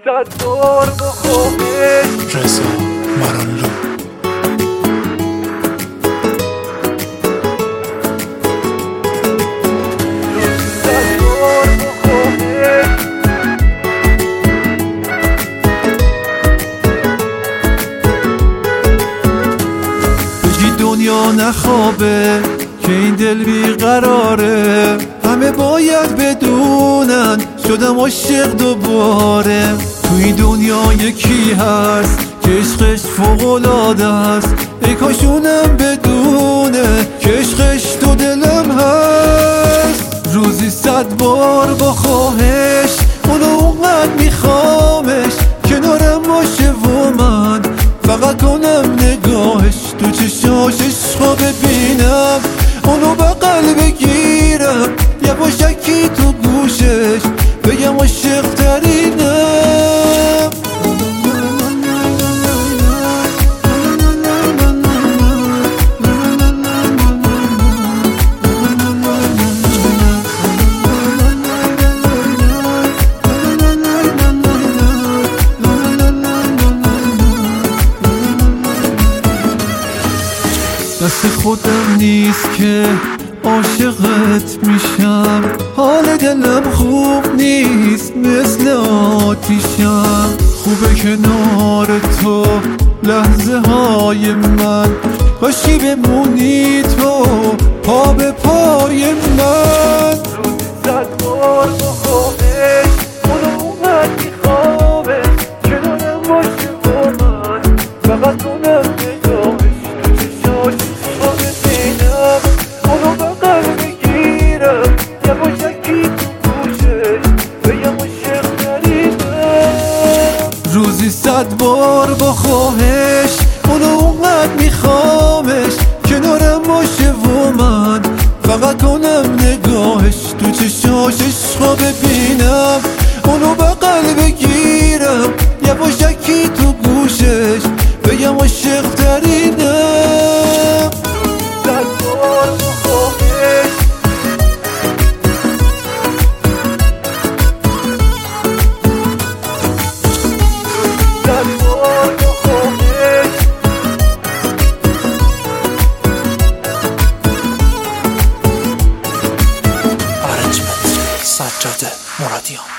صد بار با خواهش رضا مارانلو. صد بار با خواهش بگی دنیا نخوابه که این دل بیقراره، همه باید بدونن شدم عاشق دوباره. تو این دنیا یکی هست که عشقش فوق‌العاده است، ای کاش اونم بدونه که عشقش تو دلم هست. روزی 100 بار با خواهش اونو اونقدر میخوامش، کنارم باشه و من فقط کنم نگاهش، تو چشاش عشقا ببینم، اونو بغل بگیرم، یواشکی تو گوشش بگم عاشق ترینم. دست خودم نیست که عاشقت میشم، حال دلم خوب نیست مثل آتیشم. خوبه کنار تو لحظه های من، کاشکی بمونی تو پا به پای من. صد بار با خواهش اونو اونقدر میخوامه، کنارم باشه با من فقط کنم نگاهش، تو چشاش عشقا ببینم، اونو بغل بگیرم، یواشکی تو گوشش بگم عاشق ترینم. روزی 100 بار با خواهش اونو اونقدر میخوامش، کنارم باشه و من فقط کنم نگاهش، تو چشاش عشقا ببینم، اونو بغل بگیرم، یواشکی تو گوشش بگم عاشق ترینم. 100 بار با خواهش ارنجمنت سجاده مرادیان.